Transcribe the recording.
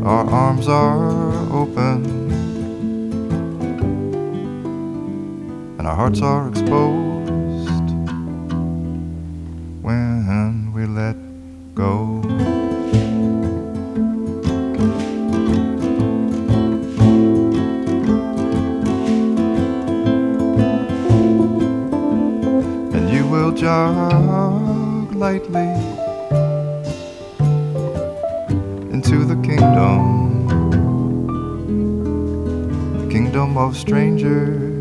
our arms are open and our hearts are exposed when we let go. And you will jog lightly into the kingdom of strangers.